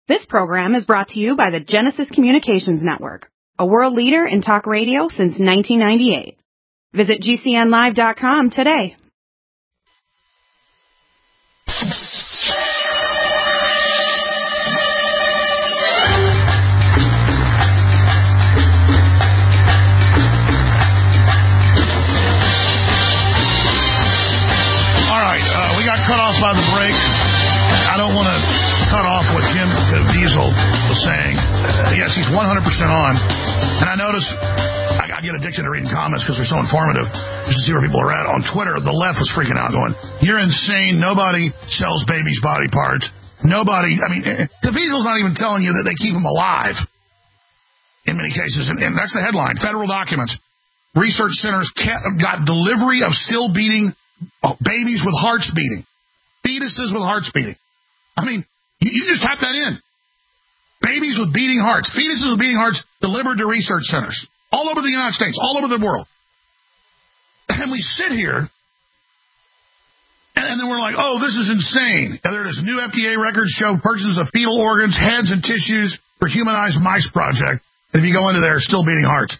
This program is brought to you by the Genesis Communications Network, a world leader in talk radio since 1998. Visit GCNlive.com today. All right, we got cut off by the break. I don't want to cut off what Jim Caviezel was saying. Yes, he's 100% on. And I notice I get addicted to reading comments because they're so informative just to see where people are at. On Twitter, the left was freaking out going, you're insane. Nobody sells babies' body parts. Nobody, I mean, Caviezel's not even telling you that they keep them alive in many cases. And that's the headline. Federal documents. Research centers got delivery of still beating babies with hearts beating. Fetuses with hearts beating. I mean, you just type that in. Babies with beating hearts. Fetuses with beating hearts delivered to research centers. All over the United States. All over the world. And we sit here, and then we're like, oh, this is insane. And there's new FDA records show purchases of fetal organs, heads, and tissues for humanized mice project. And if you go into there, still beating hearts.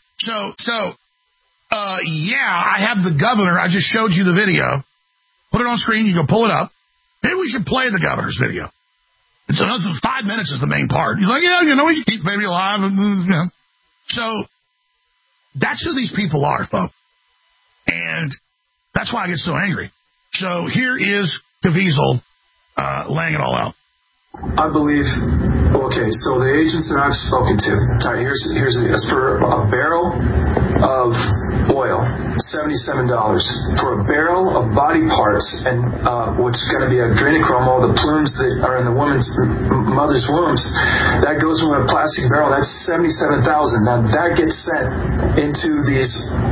Yeah, I have the governor. I just showed you the video. Put it on screen. You can pull it up. Maybe we should play the governor's video. It's 5 minutes is the main part. You're like, yeah, you know, we can keep the baby alive. So that's who these people are, folks. And that's why I get so angry. So here is Caviezel laying it all out. I believe, okay, so the agents that I've spoken to, all right, here's for a barrel of oil, $77. For a barrel of body parts, and which is going to be adrenochrome, all the plumes that are in the mother's wombs, that goes from a plastic barrel. That's $77,000. Now that gets sent into these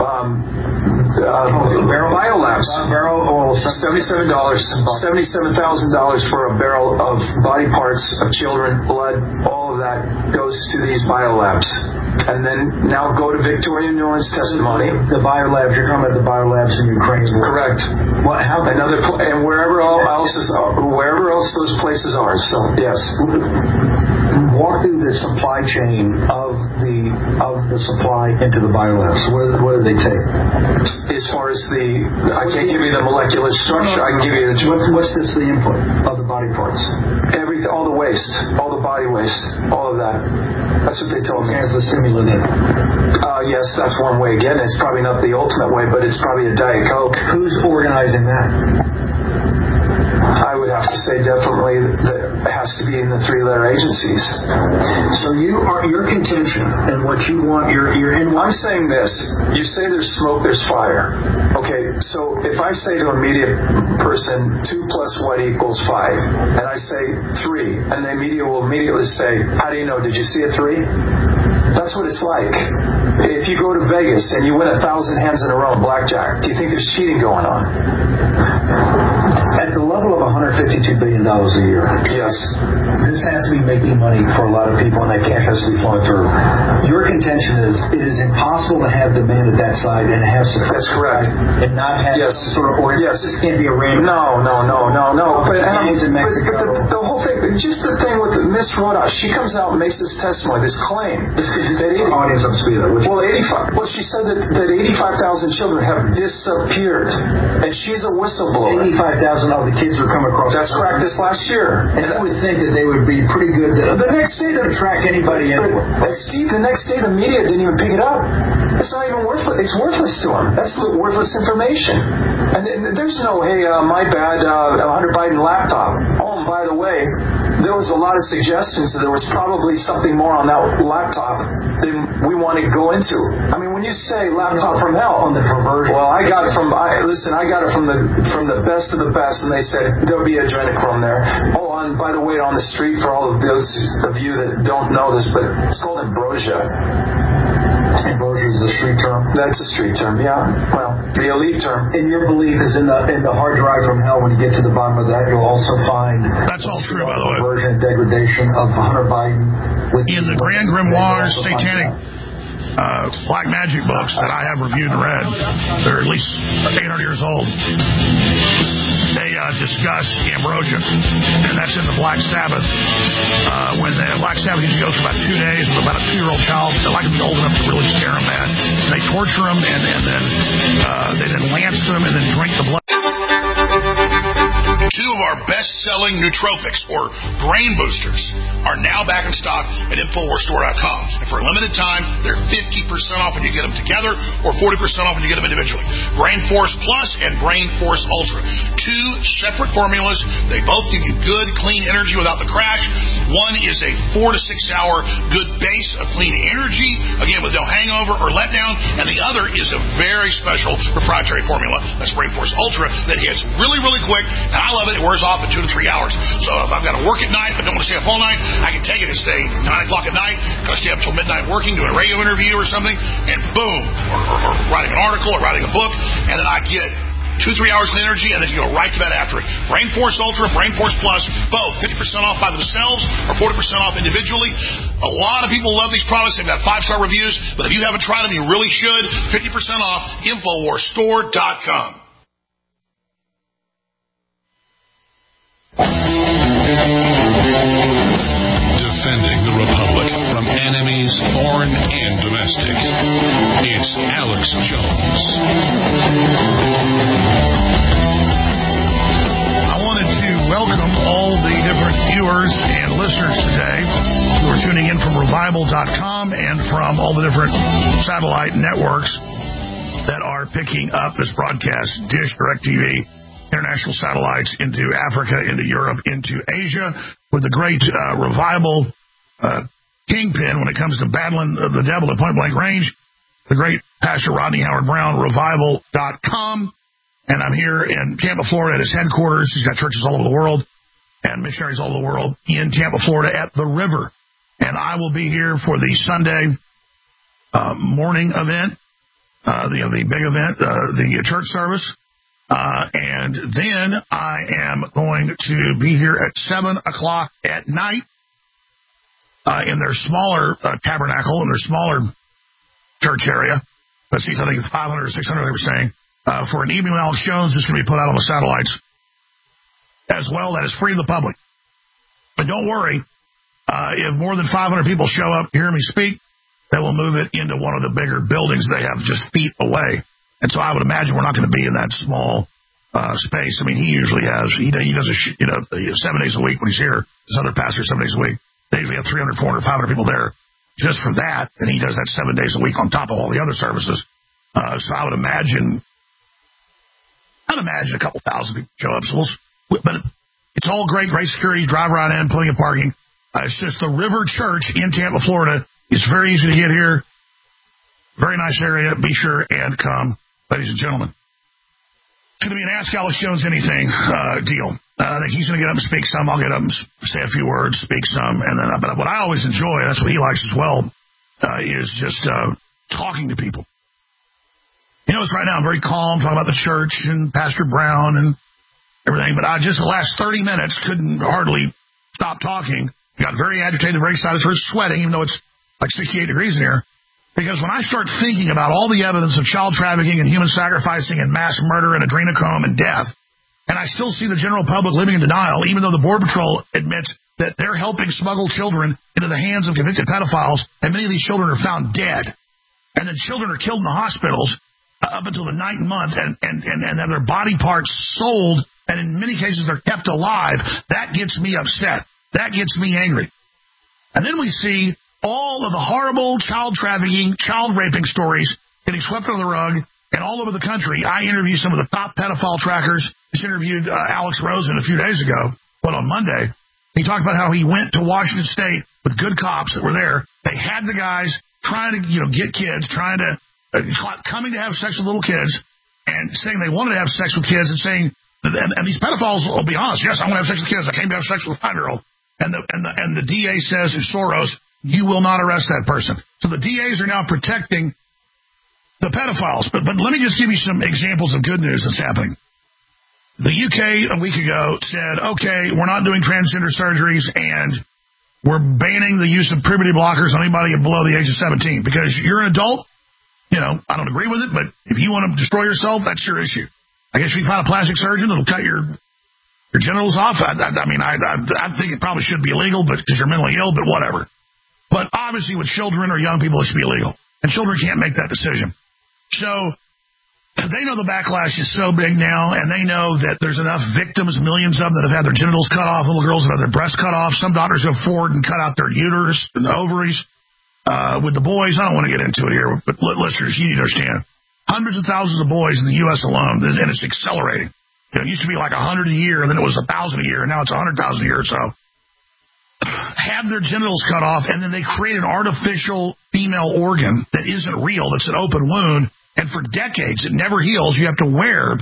biolabs. Barrel oil, $77. $77,000 for a barrel of body parts of children, blood, all of that goes to these biolabs. And then now go to Victoria Nuland's testimony. The biolabs, you're talking about the biolabs in Ukraine. Correct. And wherever else those places are. So yes. Walk through the supply chain of the supply into the biolabs. What do they take? As far as I can't give you the molecular structure. I can give you the. What's the input of the body parts? All the waste, all the body waste, all of that. That's what they told me. Has the stimulant in it? Yes, that's one way. Again, it's probably not the ultimate way, but it's probably a Diet Coke. Who's organizing that? I would have to say definitely that it has to be in the three-letter agencies. So your contention and what you want, you're in. I'm saying this. You say there's smoke, there's fire. Okay, so if I say to a media person 2 + what equals 5, and I say 3, and the media will immediately say, how do you know? Did you see a 3? That's what it's like. If you go to Vegas and you win 1,000 hands in a row in blackjack, do you think there's cheating going on? At the level of $152 billion a year, yes, this has to be making money for a lot of people, and that cash has to be flowing through. Your contention is it is impossible to have demand at that side and have supply. That's correct. And not have some sort of order. Yes. This can't be a random. No. But the whole thing, just the thing with Miss Rhoda, she comes out and makes this testimony, this claim. Audience up speed. Well, she said that 85,000 children have disappeared, and she's a whistleblower. 85,000 of the kids who come across. That's correct. This last year, and I would think that they would be pretty good. The next day, to track anybody anywhere. Steve, the next day, the media didn't even pick it up. It's not even worthless. It's worthless to them. That's worthless information. And there's no, hey, my bad, Hunter Biden laptop. Oh, and by the way, there was a lot of suggestions that there was probably something more on that laptop than we want to go into. I mean, when you say laptop from hell, on the perversion. Well, I got it from the best of the best, and they said there'll be adrenochrome there. Oh, and by the way, on the street, for all of those of you that don't know this, but it's called ambrosia. Ambrosia is a street term? That's a street term, yeah. Well, the elite term. And your belief is in the hard drive from hell, when you get to the bottom of that, you'll also find... That's all true, by the way. ...perversion and degradation of Hunter Biden. In the Grand Grimoire Satanic Black Magic books that I have reviewed and read, they're at least 800 years old. They discuss ambrosia, and that's in the Black Sabbath when Black Sabbath usually goes for about 2 days with about a 2-year-old child. They like to be old enough to really scare them, man. And they torture them, and then they then lance them and then drink the blood. 2 of our best-selling nootropics, or brain boosters, are now back in stock at InfoWarsStore.com. And for a limited time, they're 50% off when you get them together, or 40% off when you get them individually. Brain Force Plus and Brain Force Ultra. 2 separate formulas. They both give you good, clean energy without the crash. One is a 4 to 6 hour good base of clean energy, again, with no hangover or letdown. And the other is a very special proprietary formula, that's Brain Force Ultra, that hits really, really quick. And I love it. It wears off in 2 to 3 hours. So if I've got to work at night but don't want to stay up all night, I can take it and stay 9 o'clock at night, go stay up till midnight working, doing a radio interview or something, and boom, or writing an article or writing a book, and then I get 2-3 hours of energy, and then you go right to bed after it. Brain Force Ultra, Brain Force Plus, both 50% off by themselves or 40% off individually. A lot of people love these products. They've got 5-star reviews, but if you haven't tried them, you really should. 50% off, InfoWarsStore.com. Defending the Republic from enemies, foreign and domestic. It's Alex Jones. I wanted to welcome all the different viewers and listeners today who are tuning in from Revival.com and from all the different satellite networks that are picking up this broadcast. Dish, DirecTV, international satellites into Africa, into Europe, into Asia, with the great Revival kingpin when it comes to battling the devil at point blank range, the great Pastor Rodney Howard-Browne, Revival.com. And I'm here in Tampa, Florida at his headquarters. He's got churches all over the world and missionaries all over the world in Tampa, Florida at the river. And I will be here for the Sunday morning event, the big event, the church service. And then I am going to be here at 7 o'clock at night in their smaller tabernacle, in their smaller church area. Let's see, I think it's 500 or 600, they were saying, for an evening with Alex Jones. This is going to be put out on the satellites as well. That is free to the public. But don't worry, if more than 500 people show up, hear me speak, they will move it into one of the bigger buildings they have just feet away. And so I would imagine we're not going to be in that small space. I mean, he usually has, he does 7 days a week when he's here. His other pastors 7 days a week. They usually have 300, 400, 500 people there just for that. And he does that 7 days a week on top of all the other services. So I would imagine, a couple thousand people show up. So but it's all great security. Drive right in, plenty of parking. It's just the River Church in Tampa, Florida. It's very easy to get here. Very nice area. Be sure and come. Ladies and gentlemen, it's going to be an Ask Alex Jones Anything deal. I think he's going to get up and speak some. I'll get up and say a few words, speak some. And then, but what I always enjoy, that's what he likes as well, is just talking to people. You know, it's right now I'm very calm, talking about the church and Pastor Brown and everything. But I just, the last 30 minutes, couldn't hardly stop talking. Got very agitated, very excited, started sweating, even though it's like 68 degrees in here. Because when I start thinking about all the evidence of child trafficking and human sacrificing and mass murder and adrenochrome and death, and I still see the general public living in denial, even though the Border Patrol admits that they're helping smuggle children into the hands of convicted pedophiles, and many of these children are found dead. And then children are killed in the hospitals up until the 9th month and have their body parts sold, and in many cases they're kept alive. That gets me upset. That gets me angry. And then we see all of the horrible child trafficking, child raping stories getting swept under the rug and all over the country. I interviewed some of the top pedophile trackers. Just interviewed Alex Rosen a few days ago, on Monday. He talked about how he went to Washington State with good cops that were there. They had the guys trying to, get kids, coming to have sex with little kids and saying they wanted to have sex with kids and saying, and these pedophiles will be honest, yes, I want to have sex with kids. I came to have sex with a 5-year-old. And the DA says in Soros, you will not arrest that person. So the DAs are now protecting the pedophiles. But let me just give you some examples of good news that's happening. The UK a week ago said, okay, we're not doing transgender surgeries and we're banning the use of puberty blockers on anybody below the age of 17. Because you're an adult, I don't agree with it, but if you want to destroy yourself, that's your issue. I guess if you find a plastic surgeon that'll cut your your genitals off. I think it probably should be illegal, but because you're mentally ill, but whatever. But obviously with children or young people, it should be illegal. And children can't make that decision. So they know the backlash is so big now, and they know that there's enough victims, millions of them that have had their genitals cut off, little girls have had their breasts cut off. Some doctors go forward and cut out their uterus and the ovaries. With the boys, I don't want to get into it here, but listeners, you need to understand. Hundreds of thousands of boys in the U.S. alone, and it's accelerating. It used to be like 100 a year, and then it was 1,000 a year, and now it's 100,000 a year or so. Have their genitals cut off, and then they create an artificial female organ that isn't real, that's an open wound, and for decades it never heals. You have to wear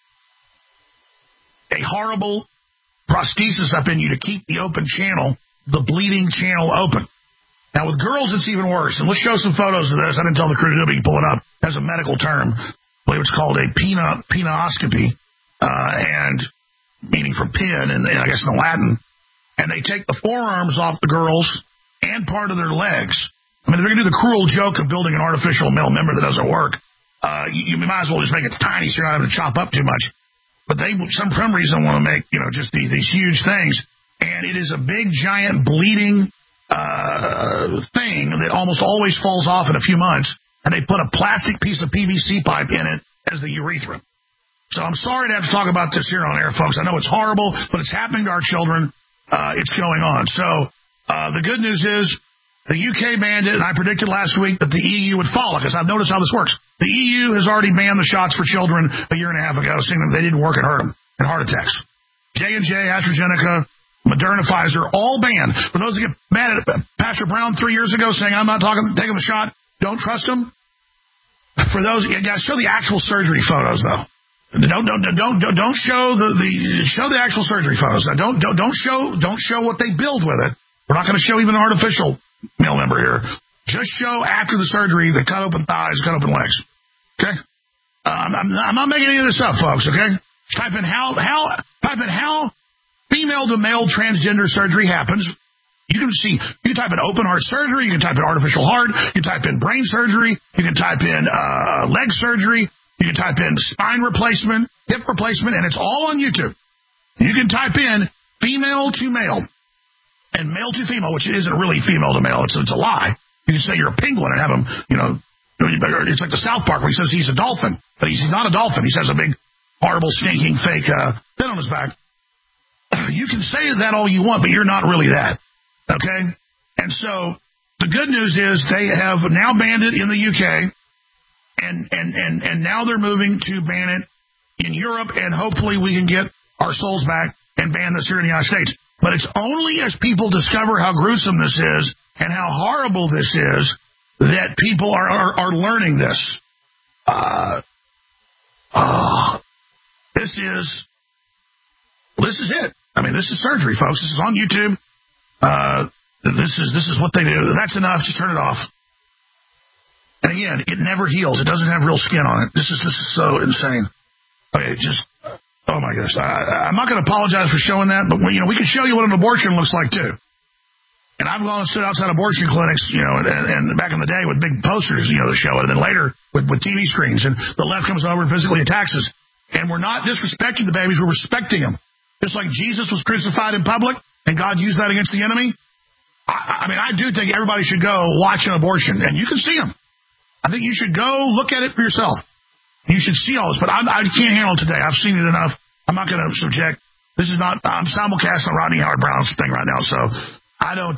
a horrible prosthesis up in you to keep the open channel, the bleeding channel, open. Now, with girls, it's even worse, and let's show some photos of this. I didn't tell the crew to do it, but you can pull it up. It has a medical term. I believe it's called a penoscopy, and meaning from pin, and I guess in the Latin. And they take the forearms off the girls and part of their legs. I mean, they're going to do the cruel joke of building an artificial male member that doesn't work. You might as well just make it tiny so you're not having to chop up too much. But they, for some reason, want to make, just these huge things. And it is a big, giant, bleeding thing that almost always falls off in a few months. And they put a plastic piece of PVC pipe in it as the urethra. So I'm sorry to have to talk about this here on air, folks. I know it's horrible, but it's happening to our children. It's going on. So the good news is the UK banned it, and I predicted last week that the EU would follow, because I've noticed how this works. The EU has already banned the shots for children a year and a half ago, saying that they didn't work and hurt them in heart attacks. J&J, AstraZeneca, Moderna, Pfizer, all banned. For those that get mad at Pastor Brown 3 years ago saying, I'm not taking the shot, don't trust him. For those, you guys, show the actual surgery photos, though. Don't show show the actual surgery photos. Now, don't show what they build with it. We're not going to show even an artificial male member here. Just show after the surgery the cut open thighs, cut open legs. Okay? I'm not making any of this up, folks. Okay? Type in how female to male transgender surgery happens. You can type in open heart surgery. You can type in artificial heart. You can type in brain surgery. You can type in leg surgery. You can type in spine replacement, hip replacement, and it's all on YouTube. You can type in female to male and male to female, which isn't really female to male. It's a lie. You can say you're a penguin and have him, it's like the South Park where he says he's a dolphin, but he's not a dolphin. He has a big, horrible, stinking, fake fin on his back. You can say that all you want, but you're not really that. Okay? And so the good news is they have now banned it in the UK. And now they're moving to ban it in Europe, and hopefully we can get our souls back and ban this here in the United States. But it's only as people discover how gruesome this is and how horrible this is that people are learning this. This is it. I mean, this is surgery, folks. This is on YouTube. This is what they do. That's enough. Just turn it off. And again, it never heals. It doesn't have real skin on it. This is so insane. Okay, oh my gosh. I'm not going to apologize for showing that, but we can show you what an abortion looks like too. And I've gone and stood outside abortion clinics, and back in the day with big posters, to show it, and then later with TV screens, and the left comes over and physically attacks us. And we're not disrespecting the babies, we're respecting them. Just like Jesus was crucified in public, and God used that against the enemy. I do think everybody should go watch an abortion, and you can see them. I think you should go look at it for yourself. You should see all this, but I can't handle it today. I've seen it enough. I'm not going to subject. I'm simulcast on Rodney Howard Brown's thing right now, so I don't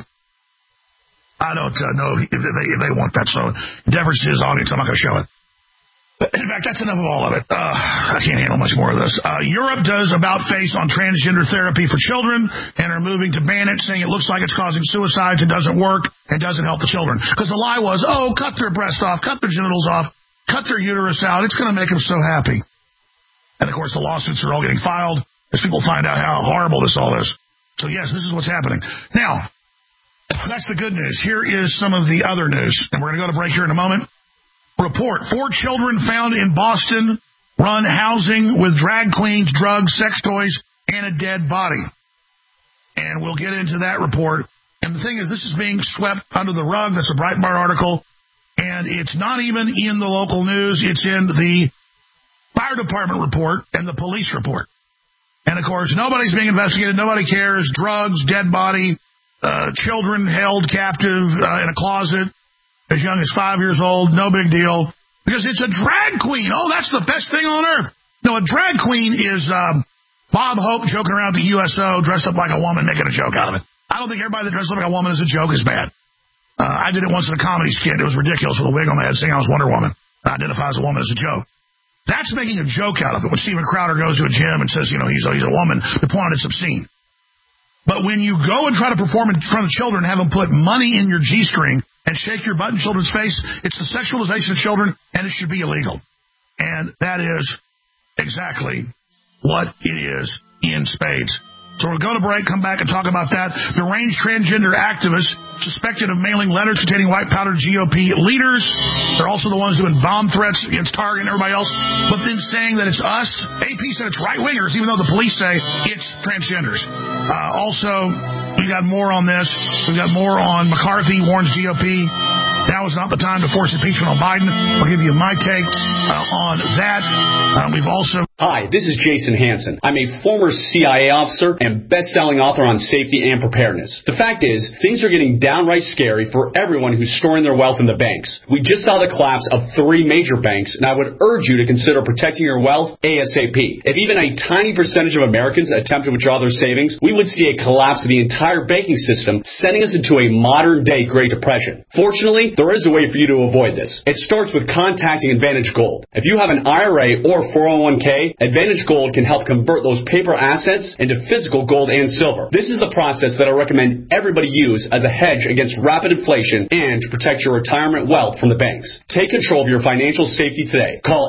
know if they want that. So deference to his audience, I'm not going to show it. In fact, that's enough of all of it. I can't handle much more of this. Europe does about face on transgender therapy for children and are moving to ban it, saying it looks like it's causing suicides, it doesn't work, and doesn't help the children. Because the lie was, cut their breast off, cut their genitals off, cut their uterus out. It's going to make them so happy. And, of course, the lawsuits are all getting filed as people find out how horrible this all is. So, yes, this is what's happening. Now, that's the good news. Here is some of the other news, and we're going to go to break here in a moment. Report, 4 children found in Boston run housing with drag queens, drugs, sex toys, and a dead body. And we'll get into that report. And the thing is, this is being swept under the rug. That's a Breitbart article. And it's not even in the local news. It's in the fire department report and the police report. And, of course, nobody's being investigated. Nobody cares. Drugs, dead body, children held captive in a closet as young as 5 years old. No big deal. Because it's a drag queen. Oh, that's the best thing on earth. No, a drag queen is Bob Hope joking around the USO, dressed up like a woman, making a joke out of it. I don't think everybody that dresses up like a woman as a joke is bad. I did it once in a comedy skit. It was ridiculous with a wig on my head, saying I was Wonder Woman. I identify as a woman as a joke. That's making a joke out of it. When Steven Crowder goes to a gym and says, he's a woman, the point is obscene. But when you go and try to perform in front of children, have them put money in your G-string and shake your butt in children's face, it's the sexualization of children, and it should be illegal. And that is exactly what it is in spades. So we'll go to break, come back and talk about that. Deranged transgender activists suspected of mailing letters containing white powder to GOP leaders. They're also the ones doing bomb threats against Target and everybody else. But then saying that it's us. AP said it's right-wingers, even though the police say it's transgenders. Also, we got more on this. We got more on McCarthy warns GOP. Now is not the time to force impeachment on Biden. I'll give you my take on that. We've also... Hi, this is Jason Hansen. I'm a former CIA officer and best-selling author on safety and preparedness. The fact is, things are getting downright scary for everyone who's storing their wealth in the banks. We just saw the collapse of 3 major banks, and I would urge you to consider protecting your wealth ASAP. If even a tiny percentage of Americans attempt to withdraw their savings, we would see a collapse of the entire banking system, sending us into a modern-day Great Depression. Fortunately, there is a way for you to avoid this. It starts with contacting Advantage Gold. If you have an IRA or 401k, Advantage Gold can help convert those paper assets into physical gold and silver. This is the process that I recommend everybody use as a hedge against rapid inflation and to protect your retirement wealth from the banks. Take control of your financial safety today. Call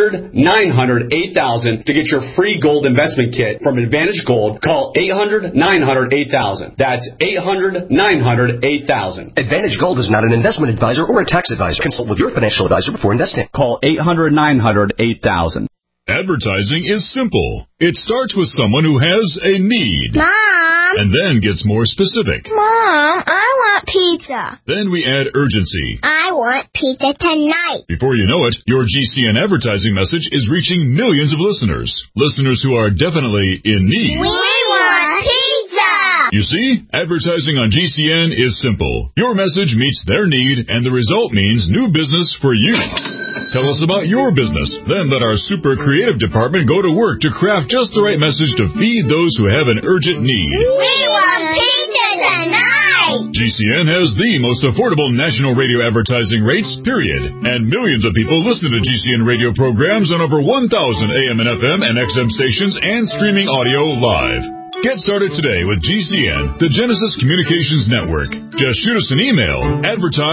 800-900-8000 to get your free gold investment kit from Advantage Gold. Call 800-900-8000. That's 800-900-8000. Advantage Gold is not an investment advisor or a tax advisor. Consult with your financial advisor before investing. Call 800-900-8000. Advertising is simple. It starts with someone who has a need. Mom! And then gets more specific. Mom, I want pizza. Then we add urgency. I want pizza tonight. Before you know it, your GCN advertising message is reaching millions of listeners. Listeners who are definitely in need. We want pizza! You see, advertising on GCN is simple. Your message meets their need, and the result means new business for you. Tell us about your business. Then let our super creative department go to work to craft just the right message to feed those who have an urgent need. We want pizza tonight! GCN has the most affordable national radio advertising rates, period. And millions of people listen to GCN radio programs on over 1,000 AM and FM and XM stations and streaming audio live. Get started today with GCN, the Genesis Communications Network. Just shoot us an email,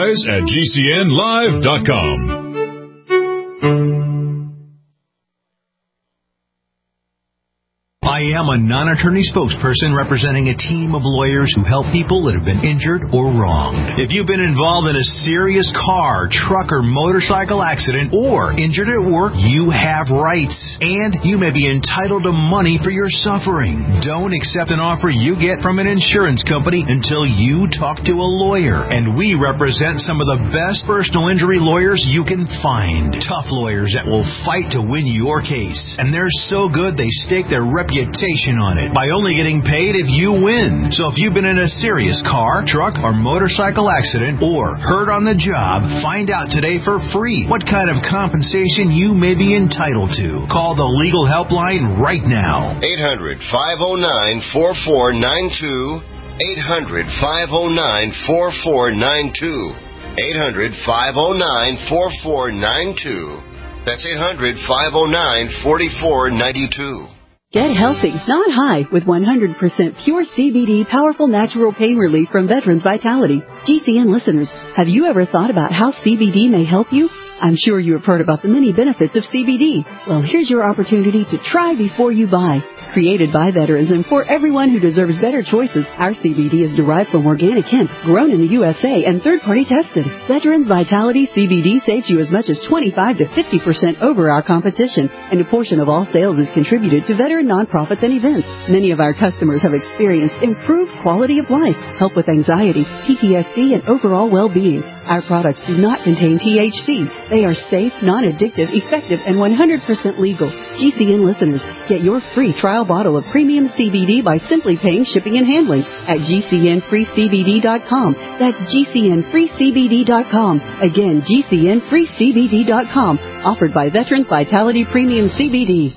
advertise@gcnlive.com. I am a non-attorney spokesperson representing a team of lawyers who help people that have been injured or wronged. If you've been involved in a serious car, truck, or motorcycle accident or injured at work, you have rights, and you may be entitled to money for your suffering. Don't accept an offer you get from an insurance company until you talk to a lawyer, and we represent some of the best personal injury lawyers you can find. Tough lawyers that will fight to win your case, and they're so good they stake their reputation on it by only getting paid if you win. So if you've been in a serious car, truck, or motorcycle accident or hurt on the job, find out today for free what kind of compensation you may be entitled to. Call the legal helpline right now. 800-509-4492. 800-509-4492. 800-509-4492. That's 800-509-4492. Get healthy, not high, with 100% pure CBD powerful natural pain relief from Veterans Vitality. GCN listeners, have you ever thought about how CBD may help you? I'm sure you have heard about the many benefits of CBD. Well, here's your opportunity to try before you buy. Created by veterans and for everyone who deserves better choices, our CBD is derived from organic hemp, grown in the USA, and third-party tested. Veterans Vitality CBD saves you as much as 25 to 50% over our competition, and a portion of all sales is contributed to veteran nonprofits and events. Many of our customers have experienced improved quality of life, help with anxiety, PTSD, and overall well-being. Our products do not contain THC. They are safe, non-addictive, effective, and 100% legal. GCN listeners, get your free trial bottle of premium CBD by simply paying shipping and handling at GCNFreeCBD.com. That's GCNFreeCBD.com. Again, GCNFreeCBD.com. Offered by Veterans Vitality Premium CBD.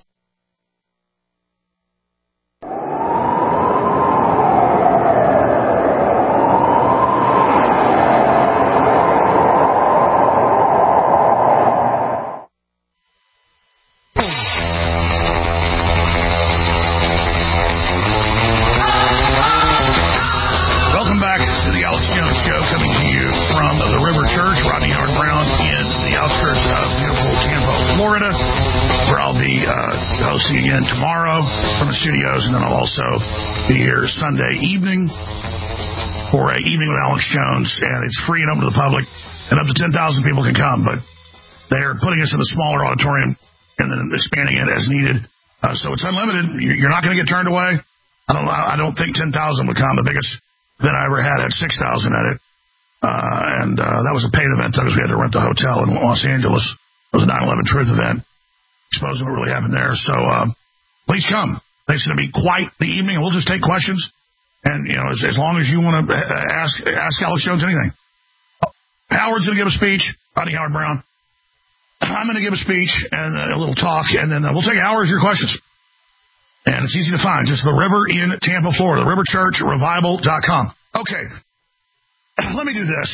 Again tomorrow from the studios, and then I'll also be here Sunday evening for an evening with Alex Jones, and it's free and open to the public, and up to 10,000 people can come, but they're putting us in the smaller auditorium and then expanding it as needed, so it's unlimited. You're not going to get turned away. I don't think 10,000 would come. The biggest event I ever had 6,000 at it, and that was a paid event because we had to rent a hotel in Los Angeles. It was a 9/11 Truth event, exposing what really happened there. So please come. It's going to be quite the evening, and we'll just take questions. And, you know, as long as you want to ask Alex Jones anything. Howard's going to give a speech, Rodney Howard Brown. I'm going to give a speech and a little talk, and then we'll take hours of your questions. And it's easy to find. Just the River in Tampa, Florida, riverchurchrevival.com. Okay. Let me do this.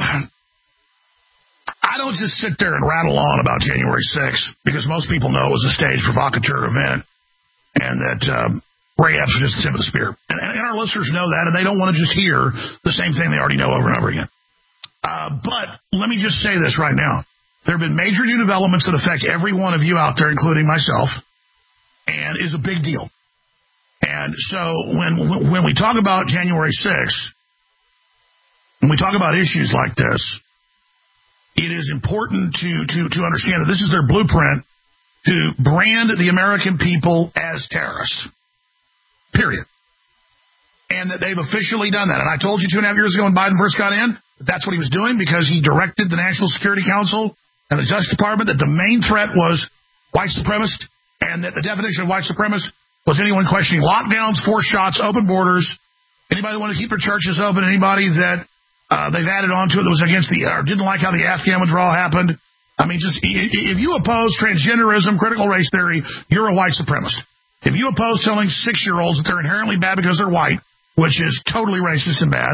I don't just sit there and rattle on about January 6th, because most people know it was a staged provocateur event, and that Ray Epps was just the tip of the spear. And our listeners know that, and they don't want to just hear the same thing they already know over and over again. But let me just say this right now. There have been major new developments that affect every one of you out there, including myself, and is a big deal. And so when we talk about January 6th, when we talk about issues like this, it is important to understand that this is their blueprint to brand the American people as terrorists, period. And that they've officially done that. And I told you 2.5 years ago when Biden first got in, that's what he was doing, because he directed the National Security Council and the Justice Department that the main threat was white supremacists, and that the definition of white supremacist was anyone questioning lockdowns, forced shots, open borders, anybody that wanted to keep their churches open, anybody that they've added on to it that was against or didn't like how the Afghan withdrawal happened. I mean, just if you oppose transgenderism, critical race theory, you're a white supremacist. If you oppose telling 6-year-olds that they're inherently bad because they're white, which is totally racist and bad,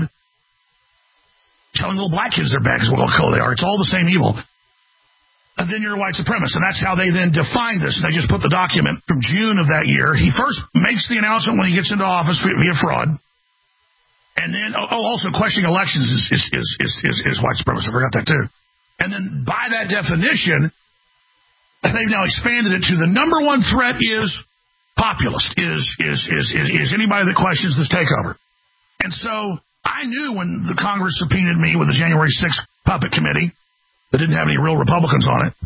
telling little black kids they're bad because what they are, it's all the same evil, and then you're a white supremacist. And that's how they then define this. And they just put the document from June of that year. He first makes the announcement when he gets into office via fraud. And then, also questioning elections is white supremacy. I forgot that too. And then by that definition, they've now expanded it to the number one threat is populist, is anybody that questions this takeover. And so I knew when the Congress subpoenaed me with the January 6th puppet committee that didn't have any real Republicans on it,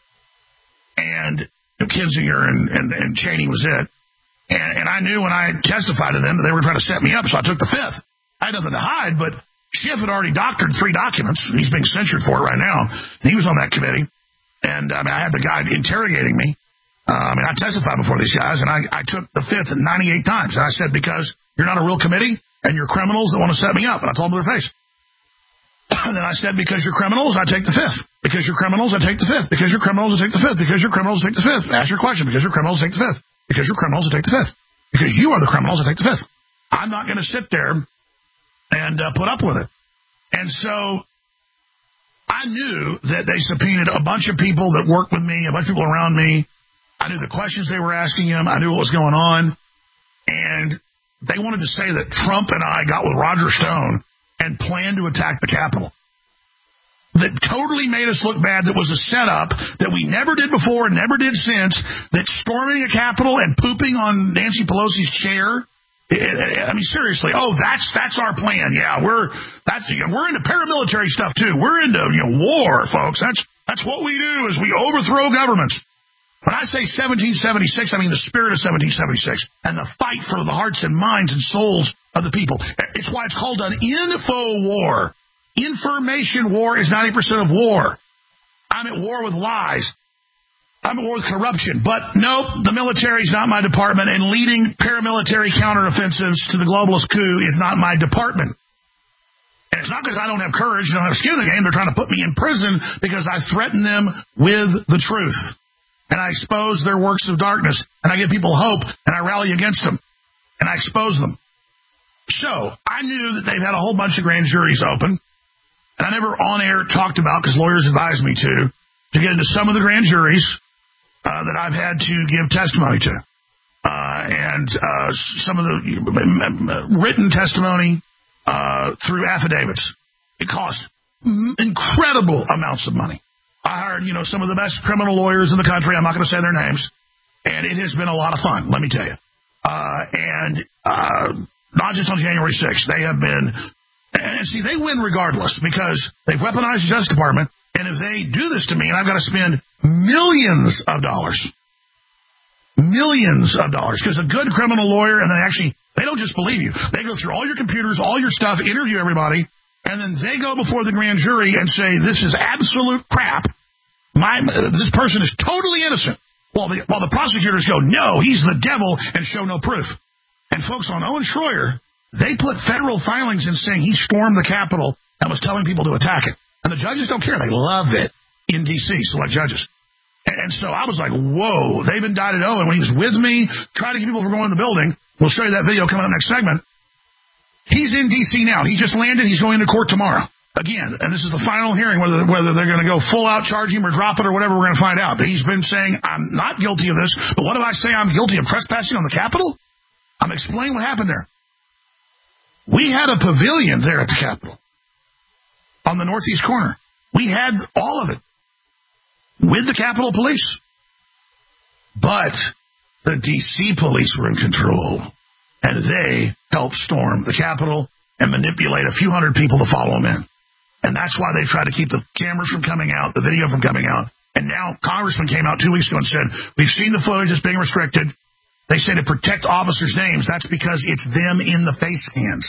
and Kinzinger and Cheney was it, and I knew when I testified to them that they were trying to set me up, so I took the fifth. I had nothing to hide, but Schiff had already doctored 3 documents. He's being censured for it right now. And he was on that committee. And I had the guy interrogating me. I testified before these guys, and I took the fifth 98 times. And I said, because you're not a real committee, and you're criminals that want to set me up. And I told them to their face. And then I said, because you're criminals, I take the fifth. Because you're criminals, I take the fifth. Because you're criminals, I take the fifth. Because you're criminals, I take the fifth. Ask your question. Because you're criminals, I take the fifth. Because you're criminals, I take the fifth. Because you are the criminals, I take the fifth. I'm not going to sit there and put up with it. And so I knew that they subpoenaed a bunch of people that worked with me, a bunch of people around me. I knew the questions they were asking him. I knew what was going on. And they wanted to say that Trump and I got with Roger Stone and planned to attack the Capitol. That totally made us look bad. That was a setup that we never did before and never did since. That storming a Capitol and pooping on Nancy Pelosi's chair. I mean, seriously. Oh, that's our plan. Yeah, we're into paramilitary stuff too. We're into war, folks. That's what we do is we overthrow governments. When I say 1776, I mean the spirit of 1776 and the fight for the hearts and minds and souls of the people. It's why it's called an info war. Information war is 90% of war. I'm at war with lies. I'm at war with corruption. But nope, the military is not my department, and leading paramilitary counteroffensives to the globalist coup is not my department. And it's not because I don't have courage, I don't have skin in the game. They're trying to put me in prison because I threaten them with the truth. And I expose their works of darkness. And I give people hope, and I rally against them. And I expose them. So, I knew that they've had a whole bunch of grand juries open. And I never on air talked about, because lawyers advised me to get into some of the grand juries that I've had to give testimony to. And some of the written testimony through affidavits. It cost incredible amounts of money. I hired, some of the best criminal lawyers in the country. I'm not going to say their names. And it has been a lot of fun, let me tell you. And not just on January 6th. They have been, and see, they win regardless because they've weaponized the Justice Department. And if they do this to me and I've got to spend millions of dollars, because a good criminal lawyer, and they don't just believe you. They go through all your computers, all your stuff, interview everybody, and then they go before the grand jury and say, this is absolute crap. This person is totally innocent. While the prosecutors go, no, he's the devil, and show no proof. And folks, on Owen Schroyer, they put federal filings in saying he stormed the Capitol and was telling people to attack it. And the judges don't care. They love it in D.C., select judges. And so I was like, whoa, they've indicted Owen when he was with me, trying to keep people from going in the building. We'll show you that video coming up next segment. He's in D.C. now. He just landed. He's going to court tomorrow. Again, and this is the final hearing, whether they're going to go full out, charge him, or drop it, or whatever, we're going to find out. But he's been saying, I'm not guilty of this, but what if I say I'm guilty of trespassing on the Capitol? I'm explaining what happened there. We had a pavilion there at the Capitol on the northeast corner. We had all of it with the Capitol Police. But the D.C. police were in control, and they helped storm the Capitol and manipulate a few hundred people to follow them in. And that's why they tried to keep the cameras from coming out, the video from coming out. And now Congressman came out 2 weeks ago and said, we've seen the footage, it's being restricted. They say to protect officers' names. That's because it's them in the face scans.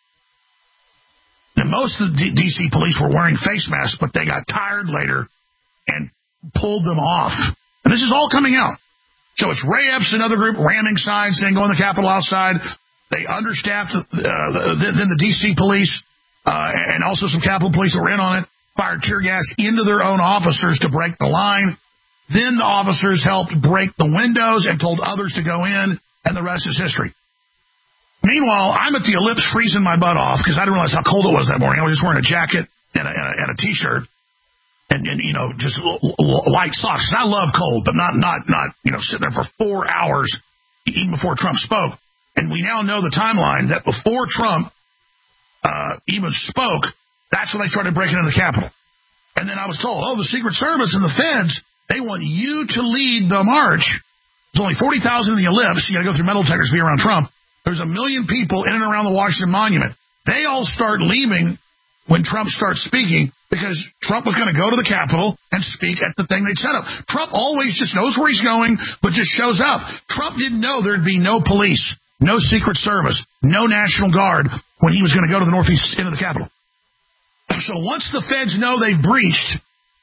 Now, most of the D.C. police were wearing face masks, but they got tired later and pulled them off. And this is all coming out. So it's Ray Epps, another group, ramming signs saying go in the Capitol outside. They understaffed then the D.C. police and also some Capitol police that were in on it, fired tear gas into their own officers to break the line. Then the officers helped break the windows and told others to go in, and the rest is history. Meanwhile, I'm at the Ellipse freezing my butt off because I didn't realize how cold it was that morning. I was just wearing a jacket and a T-shirt and just light socks. I love cold, but not sitting there for 4 hours even before Trump spoke. And we now know the timeline that before Trump even spoke, that's when they started breaking into the Capitol. And then I was told, the Secret Service and the feds, they want you to lead the march. There's only 40,000 in the Ellipse. You got to go through metal detectors to be around Trump. There's 1 million people in and around the Washington Monument. They all start leaving when Trump starts speaking because Trump was going to go to the Capitol and speak at the thing they'd set up. Trump always just knows where he's going, but just shows up. Trump didn't know there'd be no police, no Secret Service, no National Guard when he was going to go to the northeast end of the Capitol. So once the feds know they've breached,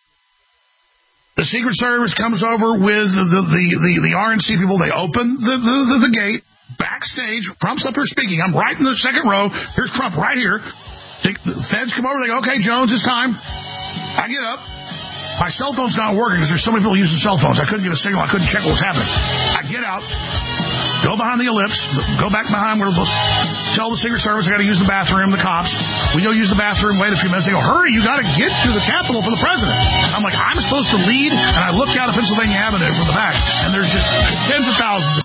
the Secret Service comes over with the RNC people. They open the gate. Backstage, Trump's up here speaking. I'm right in the second row. Here's Trump right here. The feds come over. They go, okay, Jones, it's time. I get up. My cell phone's not working because there's so many people using cell phones. I couldn't get a signal. I couldn't check what was happening. I get out, go behind the Ellipse, go back behind where tell the Secret Service I got to use the bathroom, the cops. We go use the bathroom, wait a few minutes. They go, hurry, you got to get to the Capitol for the president. I'm like, I'm supposed to lead, and I look out of Pennsylvania Avenue from the back, and there's just tens of thousands.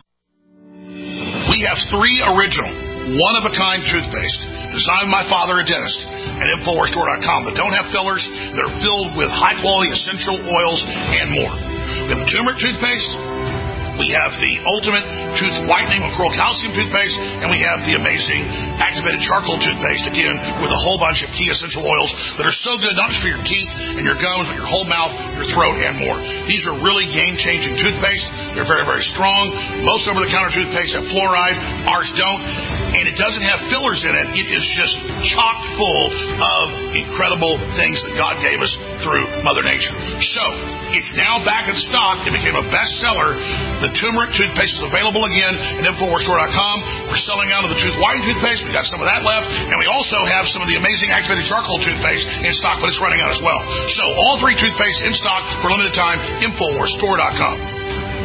We have 3 original, one-of-a-kind toothpaste designed by my father, a dentist, at InfoWarsStore.com that don't have fillers. They're filled with high-quality essential oils and more. We have the turmeric toothpaste. We have the ultimate tooth whitening with Coral Calcium toothpaste, and we have the amazing activated charcoal toothpaste, again, with a whole bunch of key essential oils that are so good, not just for your teeth and your gums, but your whole mouth, your throat, and more. These are really game-changing toothpaste. They're very, very strong. Most over-the-counter toothpaste have fluoride. Ours don't. and it doesn't have fillers in it. It is just chock full of incredible things that God gave us through Mother Nature. So, it's now back in stock. It became a bestseller. The turmeric toothpaste is available again at InfoWarsStore.com. We're selling out of the tooth whitening toothpaste. We've got some of that left. And we also have some of the amazing activated charcoal toothpaste in stock, but it's running out as well. So, all three toothpastes in stock for a limited time. InfoWarsStore.com.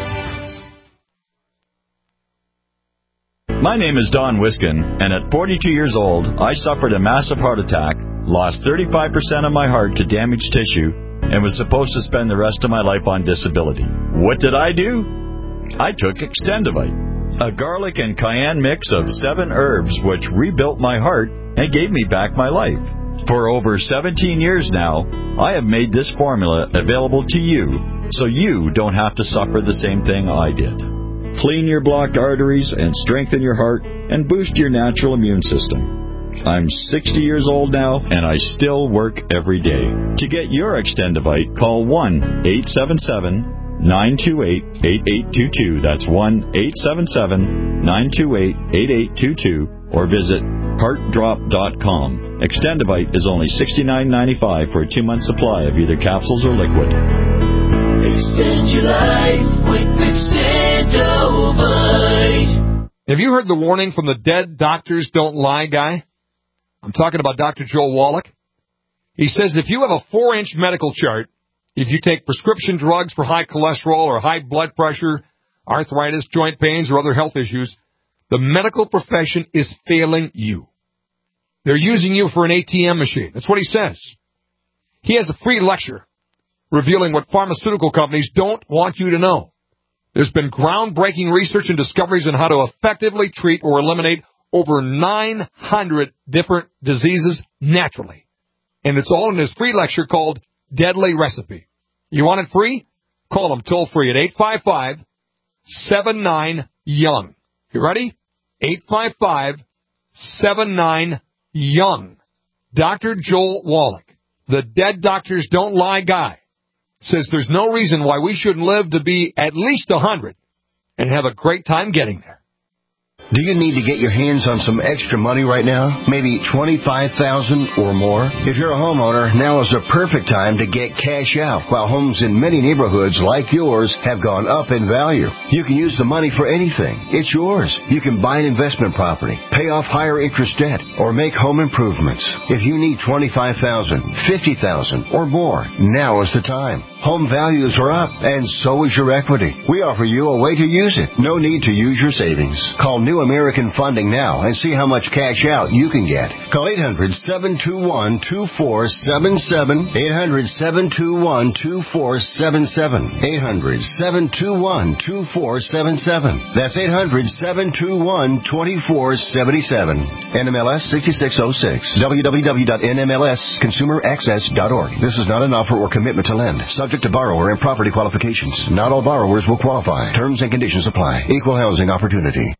My name is Don Wiskin, and at 42 years old, I suffered a massive heart attack, lost 35% of my heart to damaged tissue, and was supposed to spend the rest of my life on disability. What did I do? I took Extendivite, a garlic and cayenne mix of 7 herbs which rebuilt my heart and gave me back my life. For over 17 years now, I have made this formula available to you so you don't have to suffer the same thing I did. Clean your blocked arteries and strengthen your heart and boost your natural immune system. I'm 60 years old now, and I still work every day. To get your Extendivite, call 1-877-928-8822. That's 1-877-928-8822. Or visit heartdrop.com. Extendivite is only $69.95 for a 2-month supply of either capsules or liquid. Extend your life with Extendovite. Have you heard the warning from the Dead Doctors Don't Lie guy? I'm talking about Dr. Joel Wallach. He says if you have a 4-inch medical chart, if you take prescription drugs for high cholesterol or high blood pressure, arthritis, joint pains, or other health issues, the medical profession is failing you. They're using you for an ATM machine. That's what he says. He has a free lecture revealing what pharmaceutical companies don't want you to know. There's been groundbreaking research and discoveries on how to effectively treat or eliminate over 900 different diseases naturally. And it's all in his free lecture called Deadly Recipe. You want it free? Call him toll-free at 855-79-YOUNG. You ready? 855-79-YOUNG. Dr. Joel Wallach, the Dead Doctors Don't Lie guy, says there's no reason why we shouldn't live to be at least 100 and have a great time getting there. Do you need to get your hands on some extra money right now? Maybe $25,000 or more? If you're a homeowner, now is the perfect time to get cash out. While homes in many neighborhoods like yours have gone up in value, you can use the money for anything. It's yours. You can buy an investment property, pay off higher interest debt, or make home improvements. If you need $25,000, $50,000, or more, now is the time. Home values are up, and so is your equity. We offer you a way to use it. No need to use your savings. Call New American Funding now and see how much cash out you can get. Call 800-721-2477. 800-721-2477. 800-721-2477. That's 800-721-2477. NMLS 6606. www.nmlsconsumeraccess.org. This is not an offer or commitment to lend. Subject to borrower and property qualifications. Not all borrowers will qualify. Terms and conditions apply. Equal housing opportunity.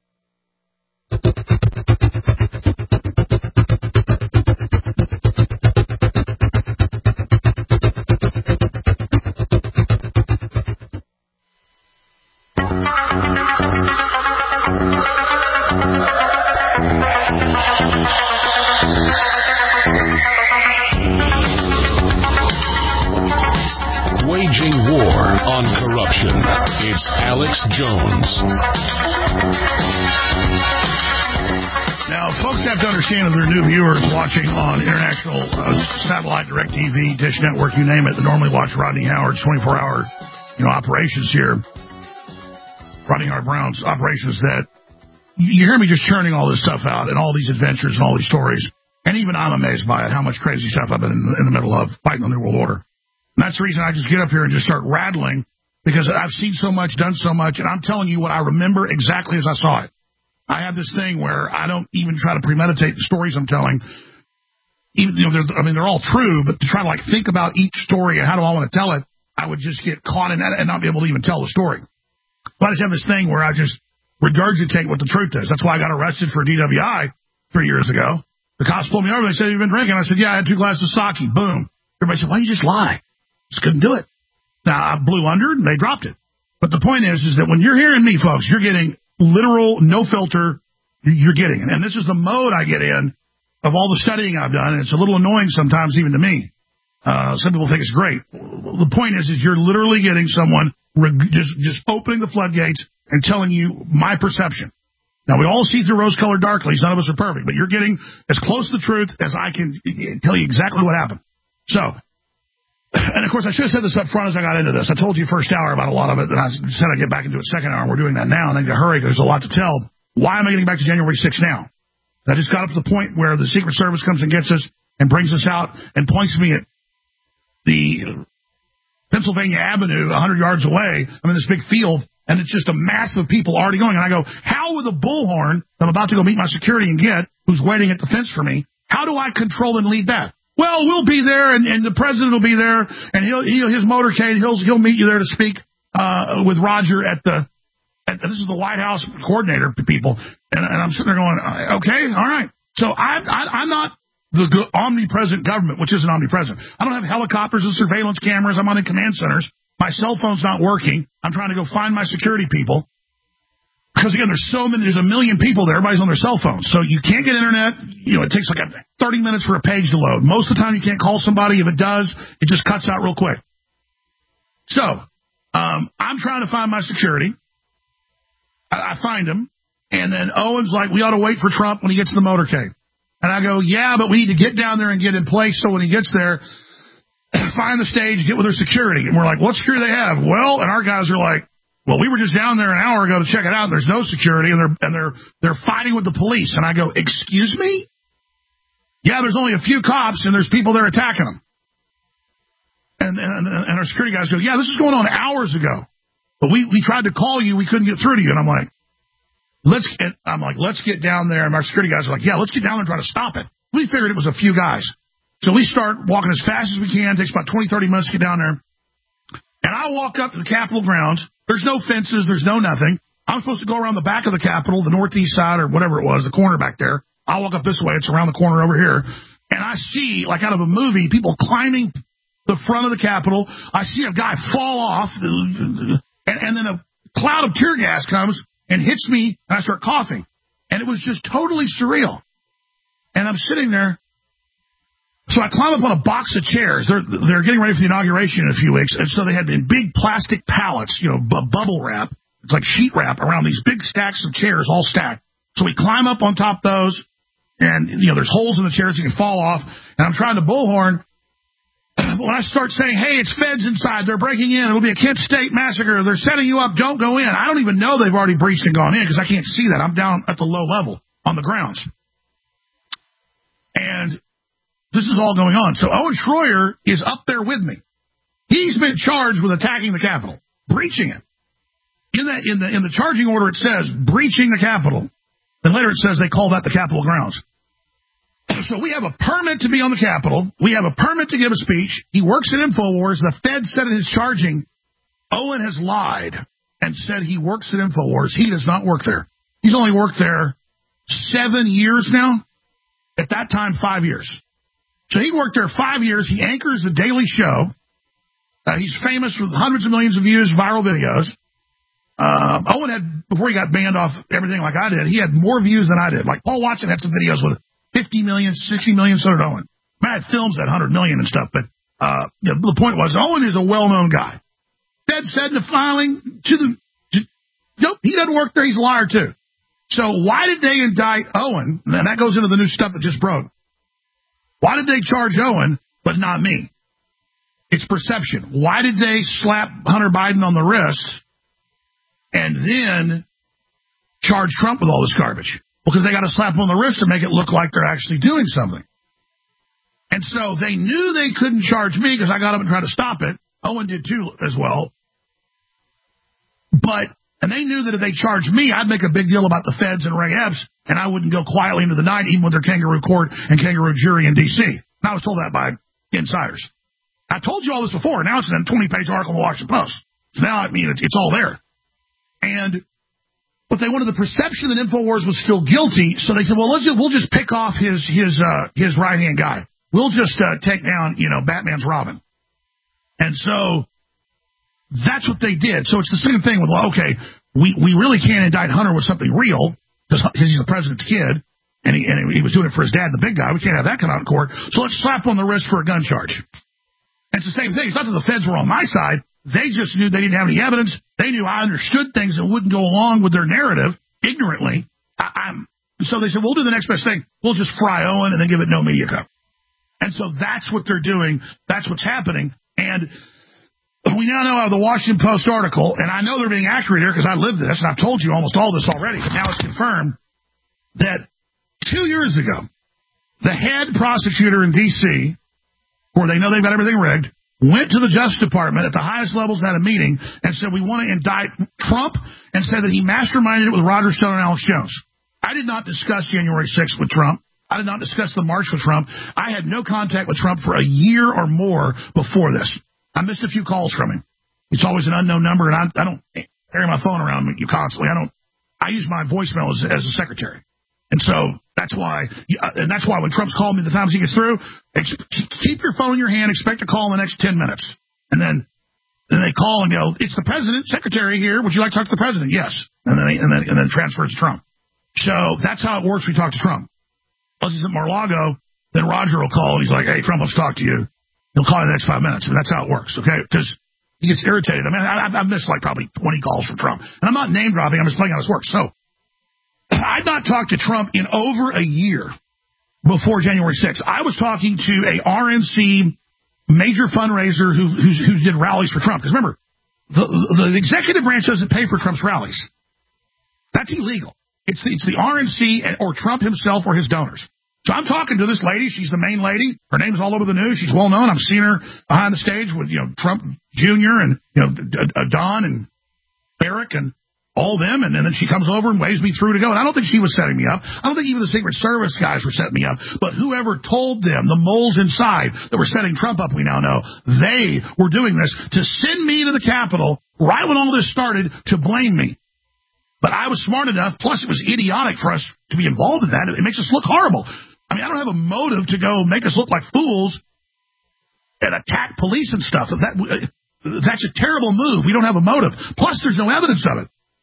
Waging war on corruption. It's Alex Jones. Now, folks have to understand if they're new viewers watching on international satellite, DirecTV, Dish Network, you name it, that normally watch Rodney Howard's 24-hour, operations here. Rodney Howard Brown's operations that you hear me just churning all this stuff out and all these adventures and all these stories. And even I'm amazed by it, how much crazy stuff I've been in the middle of fighting the New World Order. And that's the reason I just get up here and just start rattling, because I've seen so much, done so much, and I'm telling you what I remember exactly as I saw it. I have this thing where I don't even try to premeditate the stories I'm telling. Even they're all true, but to try to think about each story and how do I want to tell it, I would just get caught in that and not be able to even tell the story. But I just have this thing where I just regurgitate what the truth is. That's why I got arrested for DWI 3 years ago. The cops pulled me over. They said, "You've been drinking." I said, "Yeah, I had 2 glasses of sake." Boom. Everybody said, "Why don't you just lie?" Just couldn't do it. Now, I blew under it, and they dropped it. But the point is that when you're hearing me, folks, you're getting literal, no filter, you're getting it. And this is the mode I get in of all the studying I've done, and it's a little annoying sometimes even to me. Some people think it's great. The point is you're literally getting someone just opening the floodgates and telling you my perception. Now, we all see through rose-colored darklies. None of us are perfect, but you're getting as close to the truth as I can tell you exactly what happened. So, and of course, I should have said this up front as I got into this. I told you first hour about a lot of it, and I said I'd get back into it second hour, and we're doing that now, and I need to hurry because there's a lot to tell. Why am I getting back to January 6th now? I just got up to the point where the Secret Service comes and gets us and brings us out and points me at the Pennsylvania Avenue 100 yards away. I'm in this big field, and it's just a mass of people already going. And I go, how with a bullhorn that I'm about to go meet my security and get, who's waiting at the fence for me, how do I control and lead that? Well, we'll be there, and the president will be there, and his motorcade, he'll meet you there to speak with Roger at this is the White House coordinator people. And I'm sitting there going, okay, all right. So I'm not the omnipresent government, which isn't omnipresent. I don't have helicopters and surveillance cameras. I'm not in command centers. My cell phone's not working. I'm trying to go find my security people. Because, again, there's a million people there. Everybody's on their cell phones. So you can't get internet. It takes like 30 minutes for a page to load. Most of the time you can't call somebody. If it does, it just cuts out real quick. So I'm trying to find my security. I find him. And then Owen's like, we ought to wait for Trump when he gets to the motorcade. And I go, yeah, but we need to get down there and get in place so when he gets there, find the stage, get with their security. And we're like, what security they have? Well, and our guys are like, well, we were just down there an hour ago to check it out, and there's no security, and they're fighting with the police. And I go, excuse me? Yeah, there's only a few cops, and there's people there attacking them. And our security guys go, yeah, this is going on hours ago. But we tried to call you, we couldn't get through to you. And I'm like, let's get down there. And our security guys are like, yeah, let's get down there and try to stop it. We figured it was a few guys. So we start walking as fast as we can. It takes about 20, 30 minutes to get down there. And I walk up to the Capitol grounds. There's no fences. There's no nothing. I'm supposed to go around the back of the Capitol, the northeast side or whatever it was, the corner back there. I walk up this way. It's around the corner over here. And I see, like out of a movie, people climbing the front of the Capitol. I see a guy fall off. And then a cloud of tear gas comes and hits me, and I start coughing. And it was just totally surreal. And I'm sitting there. So I climb up on a box of chairs. They're getting ready for the inauguration in a few weeks. And so they had big plastic pallets, bubble wrap. It's like sheet wrap around these big stacks of chairs all stacked. So we climb up on top of those. And, there's holes in the chairs you can fall off. And I'm trying to bullhorn. But when I start saying, hey, it's feds inside, they're breaking in, it'll be a Kent State massacre, they're setting you up, don't go in. I don't even know they've already breached and gone in because I can't see that. I'm down at the low level on the grounds. And this is all going on. So Owen Schroyer is up there with me. He's been charged with attacking the Capitol, breaching it. In the charging order, it says breaching the Capitol. Then later it says they call that the Capitol grounds. So we have a permit to be on the Capitol. We have a permit to give a speech. He works at InfoWars. The Fed said in his charging, Owen has lied and said he works at InfoWars. He does not work there. He's only worked there 7 years now. At that time, 5 years. So he worked there 5 years. He anchors the Daily Show. He's famous with hundreds of millions of views, viral videos. Owen had, before he got banned off everything like I did, he had more views than I did. Like Paul Watson had some videos with 50 million, 60 million, so did Owen. Matt films at 100 million and stuff, but the point was Owen is a well-known guy. Fed said in the filing nope, he doesn't work there, he's a liar too. So why did they indict Owen? And that goes into the new stuff that just broke. Why did they charge Owen, but not me? It's perception. Why did they slap Hunter Biden on the wrist and then charge Trump with all this garbage? Because they got to slap him on the wrist to make it look like they're actually doing something. And so they knew they couldn't charge me because I got up and tried to stop it. Owen did too as well. And they knew that if they charged me, I'd make a big deal about the feds and Ray Epps, and I wouldn't go quietly into the night even with their kangaroo court and kangaroo jury in D.C. And I was told that by insiders. I told you all this before. Now it's in a 20-page article in the Washington Post. So now, it's all there. But they wanted the perception that InfoWars was still guilty, so they said, well, we'll just pick off his right-hand guy. We'll just take down, Batman's Robin. And so that's what they did. So it's the same thing with, okay, we really can't indict Hunter with something real. because he's the president's kid, and he was doing it for his dad, the big guy. We can't have that come out in court. So let's slap on the wrist for a gun charge. And it's the same thing. It's not that the feds were on my side. They just knew they didn't have any evidence. They knew I understood things and wouldn't go along with their narrative ignorantly. So they said, we'll do the next best thing. We'll just fry Owen and then give it no media coverage. And so that's what they're doing. That's what's happening. And we now know out of the Washington Post article, and I know they're being accurate here because I lived this, and I've told you almost all this already, but now it's confirmed that 2 years ago, the head prosecutor in D.C., where they know they've got everything rigged, went to the Justice Department at the highest levels at a meeting and said, we want to indict Trump, and said that he masterminded it with Roger Stone and Alex Jones. I did not discuss January 6th with Trump. I did not discuss the march with Trump. I had no contact with Trump for a year or more before this. I missed a few calls from him. It's always an unknown number, and I don't carry my phone around with you constantly. I use my voicemail as a secretary. And so that's why when Trump's called me the times he gets through, keep your phone in your hand, expect a call in the next 10 minutes. And then they call and go, it's the president, secretary here. Would you like to talk to the president? Yes. And then transfer it to Trump. So that's how it works. We talk to Trump. Unless he's at Mar-a-Lago, then Roger will call and he's like, hey, Trump wants to talk to you. He'll call you in the next 5 minutes. And that's how it works, okay? Because he gets irritated. I mean, I've missed like probably 20 calls from Trump. And I'm not name dropping. I'm just playing how this works. So I'd not talked to Trump in over a year before January 6th. I was talking to a RNC major fundraiser who did rallies for Trump. Because remember, the executive branch doesn't pay for Trump's rallies. That's illegal. It's the RNC or Trump himself or his donors. So I'm talking to this lady. She's the main lady. Her name's all over the news. She's well known. I'm seeing her behind the stage with Trump Jr. and Don and Eric and all them. And then she comes over and waves me through to go. And I don't think she was setting me up. I don't think even the Secret Service guys were setting me up. But whoever told them, the moles inside that were setting Trump up, we now know, they were doing this to send me to the Capitol right when all this started to blame me. But I was smart enough, plus it was idiotic for us to be involved in that. It makes us look horrible. I mean, I don't have a motive to go make us look like fools and attack police and stuff. That's a terrible move. We don't have a motive. Plus, there's no evidence of it.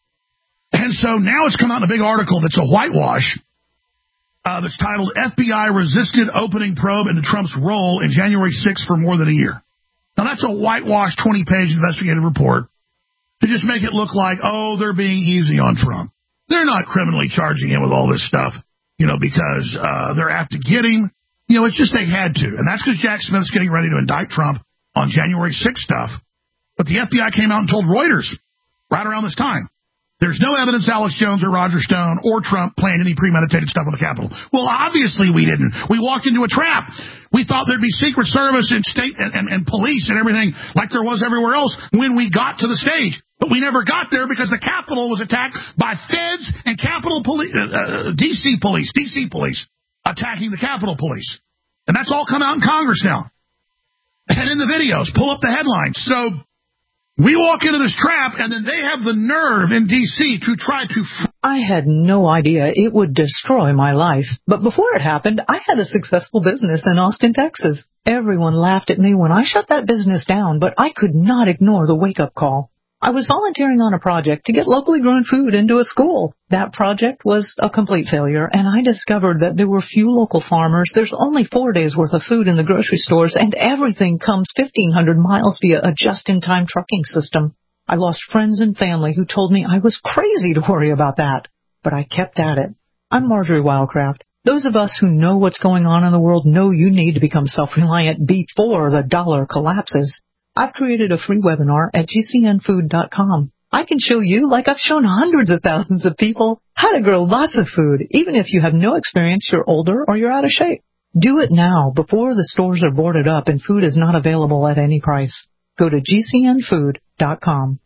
And so now it's come out in a big article that's a whitewash that's titled FBI Resisted Opening Probe into Trump's Role in January 6th for More Than a Year. Now, that's a whitewash 20-page investigative report to just make it look like, oh, they're being easy on Trump. They're not criminally charging him with all this stuff, because they're apt to get him. It's just they had to. And that's because Jack Smith's getting ready to indict Trump on January 6th stuff. But the FBI came out and told Reuters right around this time, there's no evidence Alex Jones or Roger Stone or Trump planned any premeditated stuff on the Capitol. Well, obviously we didn't. We walked into a trap. We thought there'd be Secret Service and state and police and everything like there was everywhere else when we got to the stage. But we never got there because the Capitol was attacked by feds and Capitol Police, DC police attacking the Capitol Police. And that's all come out in Congress now. And in the videos, pull up the headlines. So we walk into this trap, and then they have the nerve in D.C. to try to... I had no idea it would destroy my life. But before it happened, I had a successful business in Austin, Texas. Everyone laughed at me when I shut that business down, but I could not ignore the wake-up call. I was volunteering on a project to get locally grown food into a school. That project was a complete failure, and I discovered that there were few local farmers. There's only 4 days' worth of food in the grocery stores, and everything comes 1,500 miles via a just-in-time trucking system. I lost friends and family who told me I was crazy to worry about that, but I kept at it. I'm Marjorie Wildcraft. Those of us who know what's going on in the world know you need to become self-reliant before the dollar collapses. I've created a free webinar at GCNfood.com. I can show you, like I've shown hundreds of thousands of people, how to grow lots of food, even if you have no experience, you're older, or you're out of shape. Do it now, before the stores are boarded up and food is not available at any price. Go to GCNfood.com.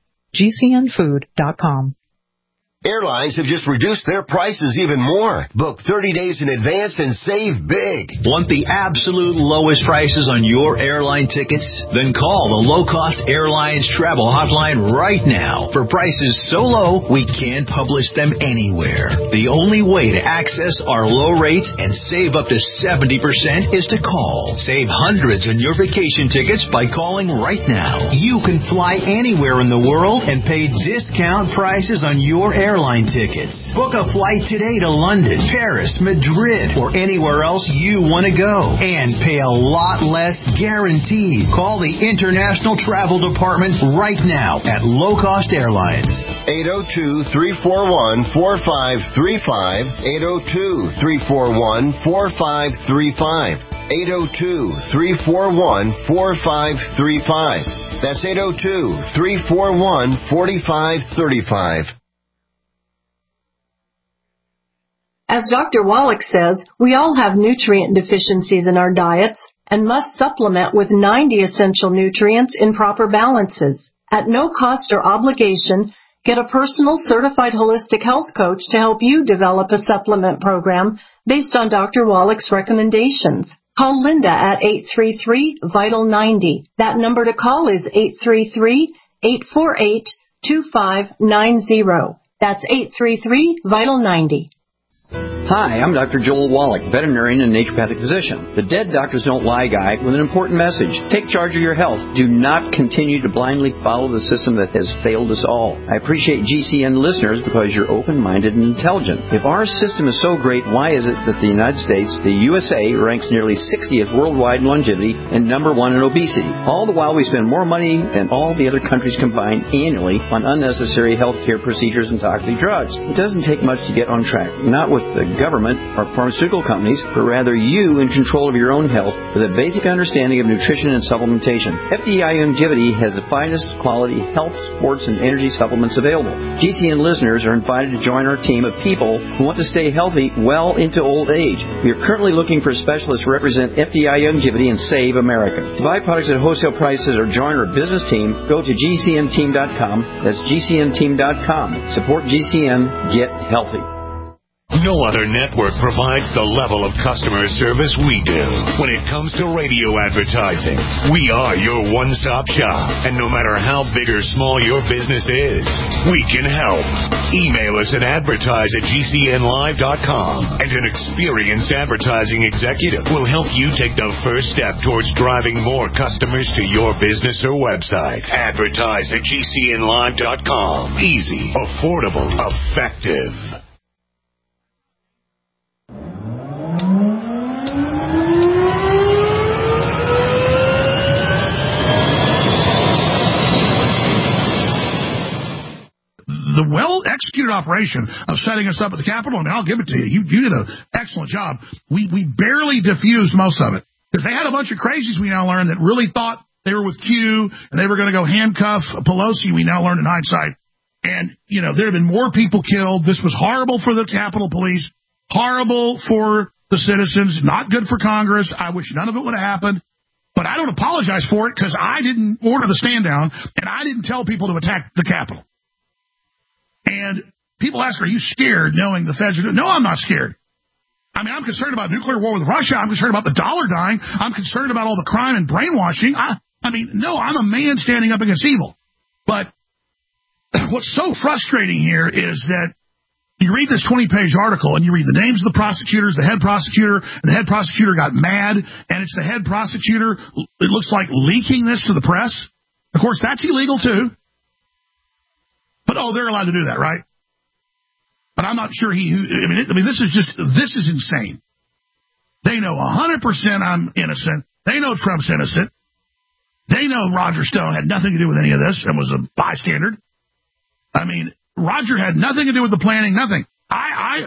GCNfood.com. Airlines have just reduced their prices even more. Book 30 days in advance and save big. Want the absolute lowest prices on your airline tickets? Then call the Low Cost Airlines Travel Hotline right now. For prices so low, we can't publish them anywhere. The only way to access our low rates and save up to 70% is to call. Save hundreds on your vacation tickets by calling right now. You can fly anywhere in the world and pay discount prices on your airline airline tickets. Book a flight today to London, Paris, Madrid, or anywhere else you want to go. And pay a lot less guaranteed. Call the International Travel Department right now at Low Cost Airlines. 802-341-4535. 802-341-4535. 802-341-4535. That's 802-341-4535. As Dr. Wallach says, we all have nutrient deficiencies in our diets and must supplement with 90 essential nutrients in proper balances. At no cost or obligation, get a personal certified holistic health coach to help you develop a supplement program based on Dr. Wallach's recommendations. Call Linda at 833-VITAL-90. That number to call is 833-848-2590. That's 833-VITAL-90. Hi, I'm Dr. Joel Wallach, veterinarian and naturopathic physician. The Dead Doctors Don't Lie guy with an important message. Take charge of your health. Do not continue to blindly follow the system that has failed us all. I appreciate GCN listeners because you're open-minded and intelligent. If our system is so great, why is it that the United States, the USA, ranks nearly 60th worldwide in longevity and number 1 in obesity? All the while we spend more money than all the other countries combined annually on unnecessary healthcare procedures and toxic drugs. It doesn't take much to get on track. Not with the government or pharmaceutical companies, but rather you in control of your own health with a basic understanding of nutrition and supplementation. FDI Longevity has the finest quality health, sports, and energy supplements available. GCN listeners are invited to join our team of people who want to stay healthy well into old age. We are currently looking for specialists to represent FDI Longevity and Save America. To buy products at wholesale prices or join our business team, go to GCNteam.com. That's GCNteam.com. Support GCN. Get healthy. No other network provides the level of customer service we do. When it comes to radio advertising, we are your one-stop shop. And no matter how big or small your business is, we can help. Email us at advertise@GCNlive.com, and an experienced advertising executive will help you take the first step towards driving more customers to your business or website. Advertise@GCNlive.com. Easy, affordable, effective. The well-executed operation of setting us up at the Capitol, I mean, I'll give it to you. You did an excellent job. We barely diffused most of it. Because they had a bunch of crazies, we now learn, that really thought they were with Q and they were going to go handcuff Pelosi, we now learn in hindsight. And, you know, there have been more people killed. This was horrible for the Capitol Police, horrible for the citizens, not good for Congress. I wish none of it would have happened. But I don't apologize for it because I didn't order the stand down and I didn't tell people to attack the Capitol. And people ask, are you scared knowing the feds are doing? No, I'm not scared. I mean, I'm concerned about nuclear war with Russia. I'm concerned about the dollar dying. I'm concerned about all the crime and brainwashing. I mean, no, I'm a man standing up against evil. But what's so frustrating here is that you read this 20-page article and you read the names of the prosecutors, the head prosecutor, and the head prosecutor got mad, and it's the head prosecutor, it looks like, leaking this to the press. Of course, that's illegal, too. But, they're allowed to do that, right? But I'm not sure this is insane. They know 100% I'm innocent. They know Trump's innocent. They know Roger Stone had nothing to do with any of this and was a bystander. I mean, Roger had nothing to do with the planning, nothing. I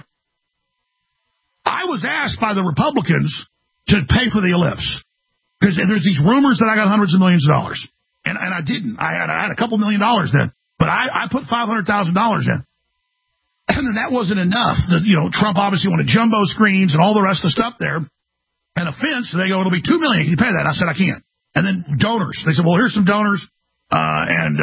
was asked by the Republicans to pay for the ellipse because there's these rumors that I got hundreds of millions of dollars. And I didn't. I had a couple $1 million then. But I put $500,000 in. And then that wasn't enough. Trump obviously wanted jumbo screens and all the rest of the stuff there. And a fence, they go, it'll be $2 million. Can you pay that? I said, I can't. And then donors. They said, well, here's some donors. And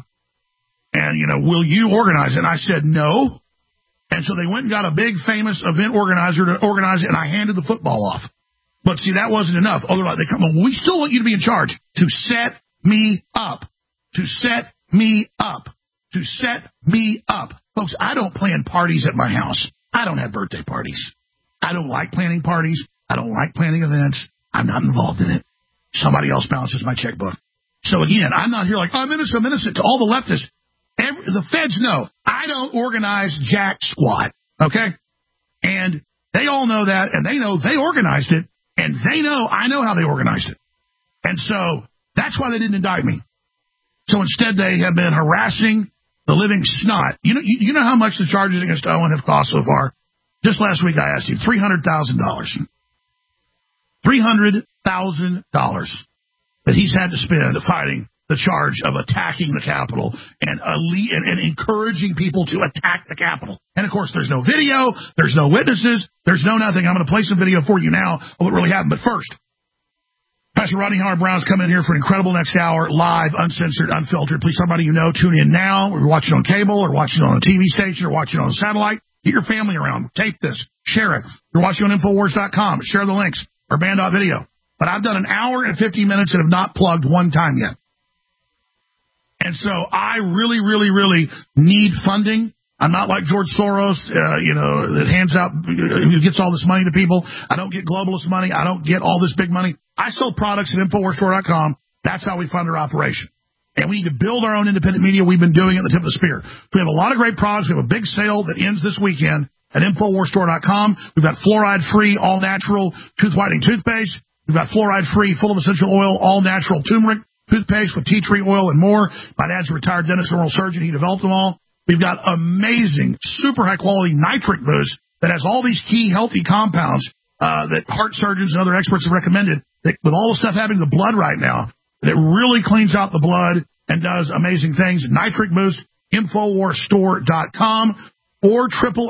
will you organize it? And I said, no. And so they went and got a big famous event organizer to organize it, and I handed the football off. But see, that wasn't enough. Otherwise, they come, well, we still want you to be in charge. To set me up. To set me up. To set me up. Folks, I don't plan parties at my house. I don't have birthday parties. I don't like planning parties. I don't like planning events. I'm not involved in it. Somebody else balances my checkbook. So again, I'm not here like, I'm innocent. To all the leftists, The feds know I don't organize jack squat, okay? And they all know that, and they know they organized it, and they know I know how they organized it. And so that's why they didn't indict me. So instead, they have been harassing the living snot. You know how much the charges against Owen have cost so far? Just last week, I asked him, $300,000. $300,000 that he's had to spend fighting the charge of attacking the Capitol and encouraging people to attack the Capitol. And, of course, there's no video, there's no witnesses, there's no nothing. I'm going to play some video for you now of what really happened. But first, Pastor Rodney Howard-Brown's coming in here for an incredible next hour, live, uncensored, unfiltered. Please, somebody you know, tune in now. We're watching on cable or watching on a TV station or watching on satellite. Get your family around. Tape this. Share it. You're watching on Infowars.com. Share the links or band.video. But I've done an hour and 50 minutes and have not plugged one time yet. And so I really, really, really need funding. I'm not like George Soros, that hands out, who gets all this money to people. I don't get globalist money. I don't get all this big money. I sell products at InfoWarsStore.com. That's how we fund our operation. And we need to build our own independent media. We've been doing it at the tip of the spear. We have a lot of great products. We have a big sale that ends this weekend at InfoWarsStore.com. We've got fluoride-free, all-natural tooth whitening toothpaste. We've got fluoride-free, full of essential oil, all-natural turmeric toothpaste with tea tree oil and more. My dad's a retired dentist and oral surgeon. He developed them all. We've got amazing, super high-quality nitric boost that has all these key healthy compounds that heart surgeons and other experts have recommended. That with all the stuff happening in the blood right now, that really cleans out the blood and does amazing things. Nitric Boost, InfoWarsStore.com or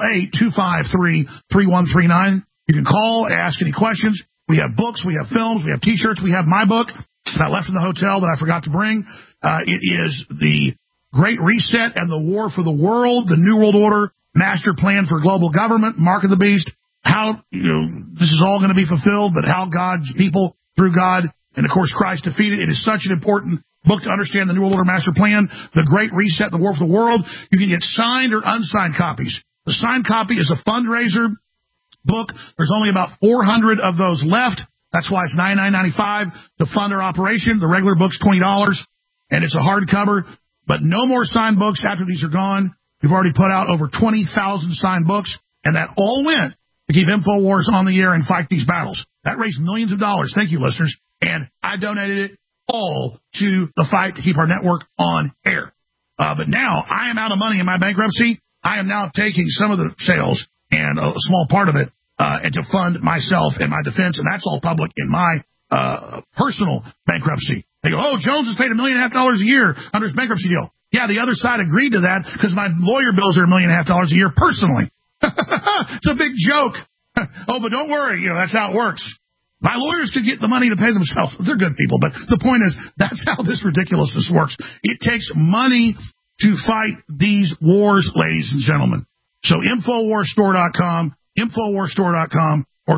888-253-3139. You can call and ask any questions. We have books, we have films, we have T-shirts. We have my book that I left in the hotel that I forgot to bring. It is The Great Reset and the War for the World, the New World Order, Master Plan for Global Government, Mark of the Beast, how this is all going to be fulfilled, but how God's people, through God, and, of course, Christ defeated. It is such an important book to understand the New World Order Master Plan, The Great Reset, the War for the World. You can get signed or unsigned copies. The signed copy is a fundraiser book. There's only about 400 of those left. That's why it's $99.95 to fund our operation. The regular book's $20, and it's a hardcover. But no more signed books after these are gone. We've already put out over 20,000 signed books, and that all went to keep InfoWars on the air and fight these battles. That raised millions of dollars. Thank you, listeners. And I donated it all to the fight to keep our network on air. But now I am out of money in my bankruptcy. I am now taking some of the sales and a small part of it and to fund myself and my defense, and that's all public in my personal bankruptcy. They go, oh, Jones has paid $1.5 million a year under his bankruptcy deal. Yeah, the other side agreed to that because my lawyer bills are $1.5 million a year personally. It's a big joke. Oh, but don't worry, that's how it works. My lawyers could get the money to pay themselves. They're good people, but the point is that's how this ridiculousness works. It takes money to fight these wars, ladies and gentlemen. So InfoWarsStore.com, InfoWarsStore.com, or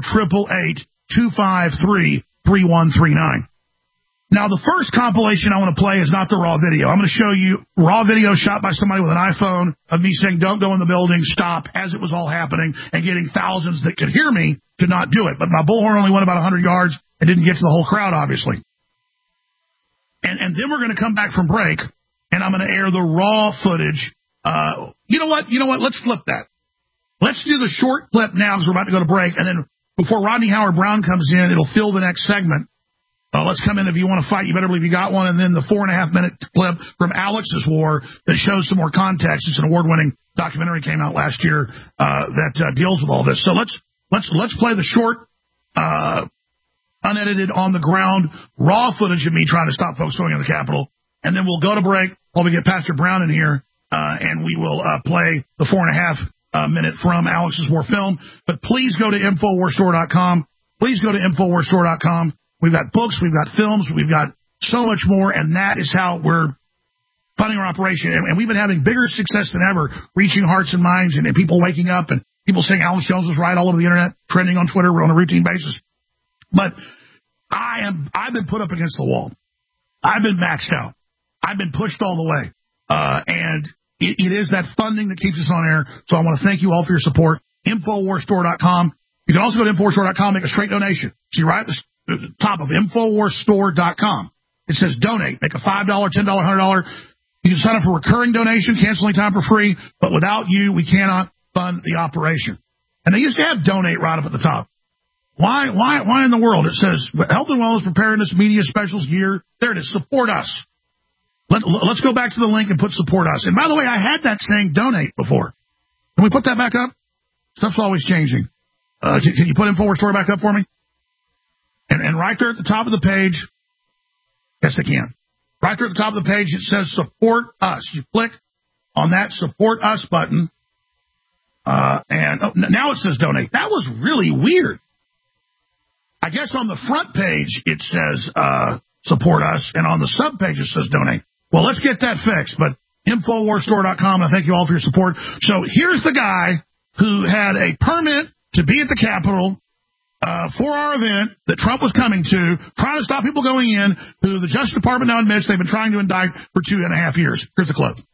888-253-3139. Now, the first compilation I want to play is not the raw video. I'm going to show you raw video shot by somebody with an iPhone of me saying, don't go in the building, stop, as it was all happening, and getting thousands that could hear me to not do it. But my bullhorn only went about 100 yards and didn't get to the whole crowd, obviously. And then we're going to come back from break, and I'm going to air the raw footage. You know what? Let's flip that. Let's do the short clip now because we're about to go to break, and then before Rodney Howard-Brown comes in, it'll fill the next segment. Let's come in. If you want to fight, you better believe you got one. And then the 4.5-minute clip from Alex's War that shows some more context. It's an award-winning documentary came out last year that deals with all this. So let's play the short, unedited, on the ground, raw footage of me trying to stop folks going in the Capitol. And then we'll go to break while we get Pastor Brown in here, and we will play the 4.5-minute from Alex's War film. But please go to InfoWarsStore.com. Please go to InfoWarsStore.com. We've got books, we've got films, we've got so much more, and that is how we're funding our operation. And we've been having bigger success than ever, reaching hearts and minds, and people waking up, and people saying Alex Jones was right all over the internet, trending on Twitter on a routine basis. But I've been put up against the wall. I've been maxed out. I've been pushed all the way. And it is that funding that keeps us on air. So I want to thank you all for your support. InfoWarsStore.com. You can also go to InfoWarsStore.com, make a straight donation. See right at the top of InfoWarsStore.com. It says donate. Make a $5, $10, $100. You can sign up for recurring donation, cancel anytime for free, but without you, we cannot fund the operation. And they used to have donate right up at the top. Why in the world? It says health and wellness preparedness media specials gear. There it is. Support us. Let's go back to the link and put support us. And by the way, I had that saying donate before. Can we put that back up? Stuff's always changing. Can you put InfoWars Story back up for me? And right there at the top of the page, yes, I can. Right there at the top of the page, it says support us. You click on that support us button, and now it says donate. That was really weird. I guess on the front page it says support us, and on the sub page it says donate. Well, let's get that fixed. But InfoWarsStore.com, I thank you all for your support. So here's the guy who had a permit to be at the Capitol for our event that Trump was coming to, trying to stop people going in, who the Justice Department now admits they've been trying to indict for 2.5 years. Here's the clip.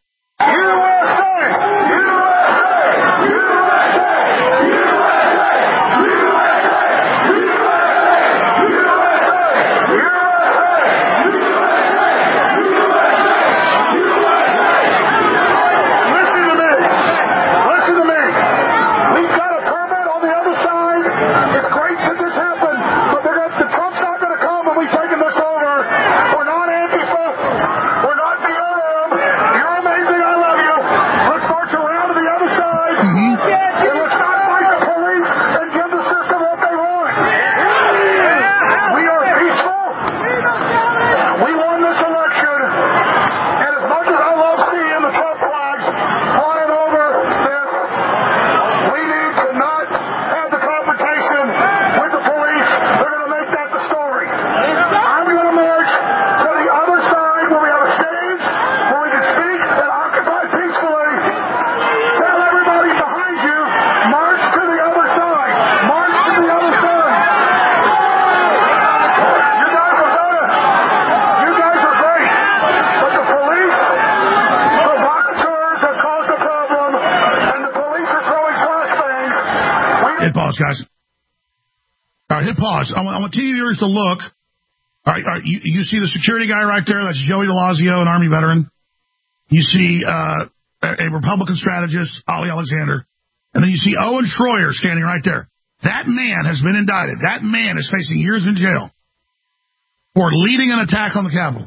Guys. All right, hit pause. I want TV viewers to look. All right, you see the security guy right there? That's Joey DeLazio, an Army veteran. You see a Republican strategist, Ollie Alexander. And then you see Owen Schroyer standing right there. That man has been indicted. That man is facing years in jail for leading an attack on the Capitol.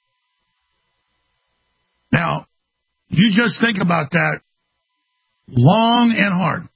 Now, you just think about that long and hard.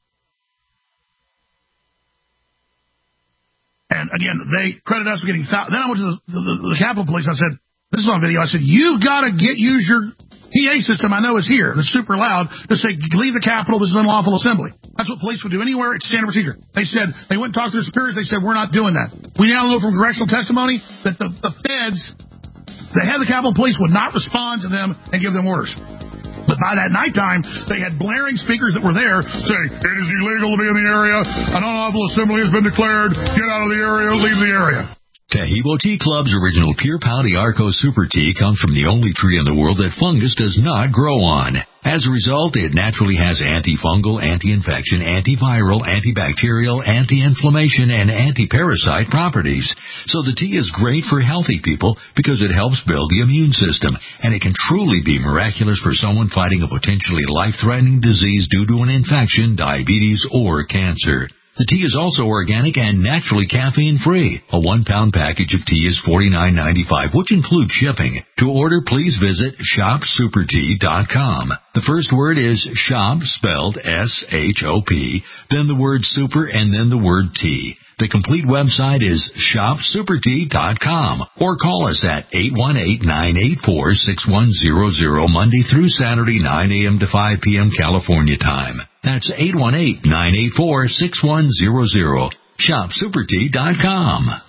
And again, they credit us for getting thousands. Then I went to the Capitol Police. I said, this is on video. I said, you got to use your PA system. I know is here. That's super loud to say, leave the Capitol. This is unlawful assembly. That's what police would do anywhere. It's standard procedure. They said, they went and talked to their superiors. They said, we're not doing that. We now know from congressional testimony that the feds, the head of the Capitol Police would not respond to them and give them orders. But by that nighttime, they had blaring speakers that were there saying, it is illegal to be in the area. An unlawful assembly has been declared. Get out of the area. Leave the area. Taheebo Tea Club's original Pure Pouty Arco Super Tea comes from the only tree in the world that fungus does not grow on. As a result, it naturally has antifungal, anti-infection, antiviral, antibacterial, anti-inflammation, and anti-parasite properties. So the tea is great for healthy people because it helps build the immune system, and it can truly be miraculous for someone fighting a potentially life-threatening disease due to an infection, diabetes, or cancer. The tea is also organic and naturally caffeine-free. A 1-pound package of tea is $49.95, which includes shipping. To order, please visit shopsupertea.com. The first word is shop, spelled S-H-O-P, then the word super, and then the word tea. The complete website is shopsupertea.com, or call us at 818-984-6100 Monday through Saturday, 9 a.m. to 5 p.m. California time. That's 818-984-6100. Shopsupertea.com.